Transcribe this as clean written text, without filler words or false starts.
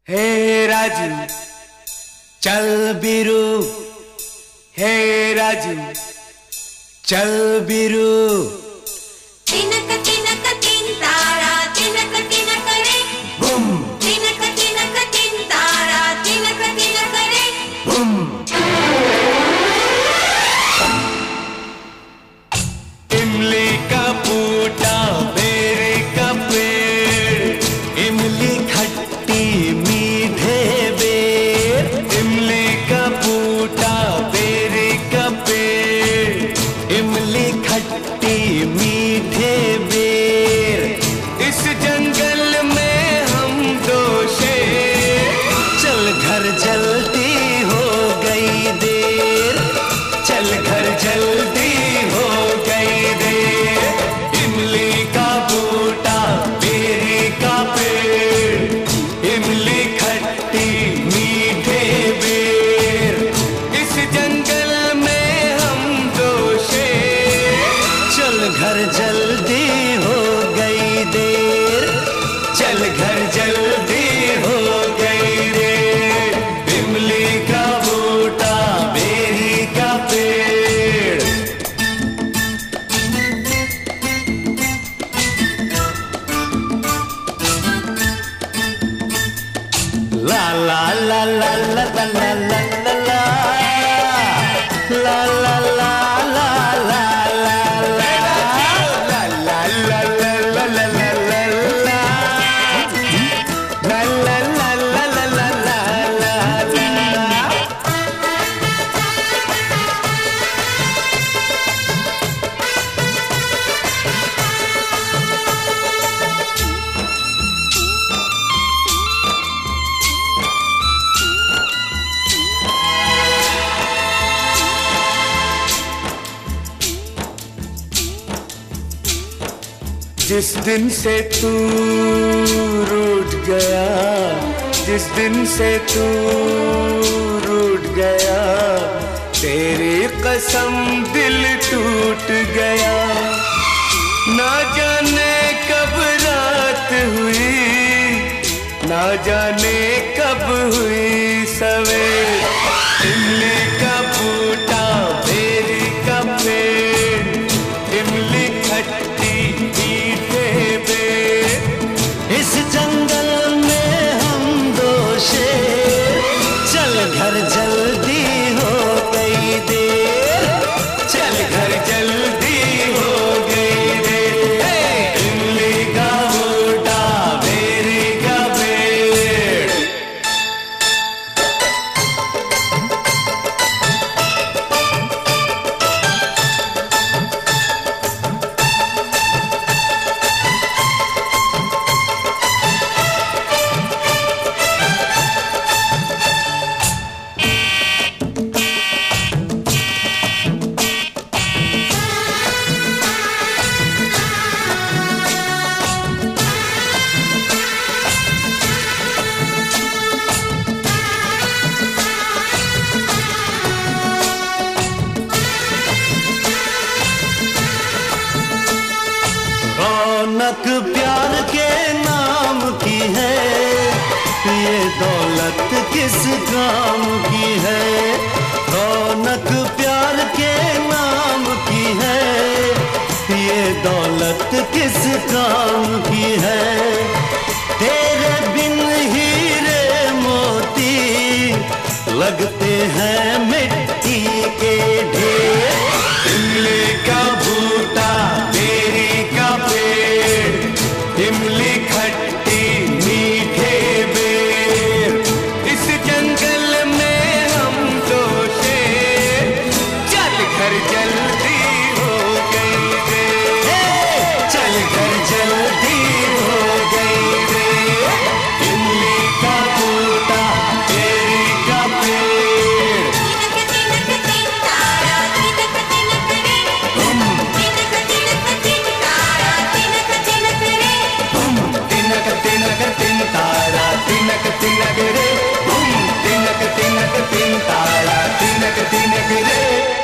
हे राजू चल बिरू, हे राजू चल बिरू। तिनक तिनक तीन तारा तिनक तिनक रे बूम तिनक तिनक तीन तारा तिनक तिनक रे बूम। इमली का बूटा बेरी का पेड़, इमली खट्टी मीठे बेर। इमली का बूटा बेरी का पेड़, इमली खट्टी मीठे बेर। इस जंगल में हम दो शेर, चल घर जल्दी हो गई देर, चल घर जल्दी हो गई देर। इमली का बूटा बेरी का पेड़, इमली खट्टी मीठे बेर। इस जंगल में हम दो शेर, चल घर जल्दी हो गई देर, चल घर जल्दी हो गई देर। इमली का बूटा बेरी का पेड़। ला ला ला ला ला ला ला ला ला ला ला ला ला ला ला जिस दिन से तू रूठ गया, जिस दिन से तू रूठ गया, तेरी कसम दिल टूट गया। ना जाने कब रात हुई, ना जाने कब हुई सवेर। इमली का बूटा बेरी का पेड़, इमली खट्टी मीठे बेर। इस जंगल में हम दो शेर, चल घर जल्दी हो गई देर, चल घर जल्दी हो गई देर। इमली का बूटा बेरी का पेड़। रौनक प्यार के नाम की है, ये दौलत किस काम की है। रौनक प्यार के नाम की है, ये दौलत किस काम की है। तेरे बिन हीरे मोती लगते हैं मिट्टी के ढेर। इमली का बूटा बेरी का पेड़, इमली खट्टी मीठे बेर। इस जंगल में हम दो शेर, चल घर जल्दी हो गई देर, चल घर जल्दी हो गई देर। इमली का बूटा बेरी का पेड़। तिनक तिनक तीन तारा तिनक तिनक रे तिनक तिनक तीन तारा तिनक तिनक रे तिनक तिनक तीन तारा तिनक तिनक रे, तिनक तिनक तीन तारा तिनक तिनक रे।